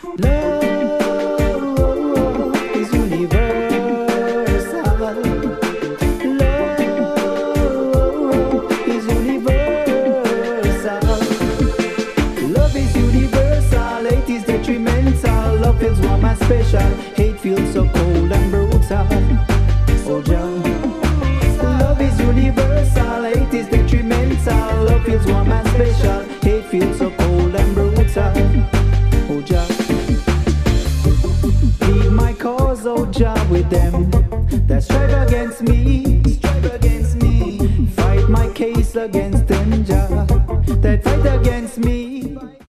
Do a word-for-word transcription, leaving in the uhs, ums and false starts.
Love is universal. Love is universal. Love is universal. Hate is detrimental. Love feels warm and special. Hate feels so cold and brutal. Oh, Jah. Love is universal. Hate is detrimental. Love feels warm and special. Hate feels so cold and brutal. Oh, Jah. Plead my cause, oh Jah, with them that strive against me. Strive against me. Fight my case against them, Jah, that fight against me.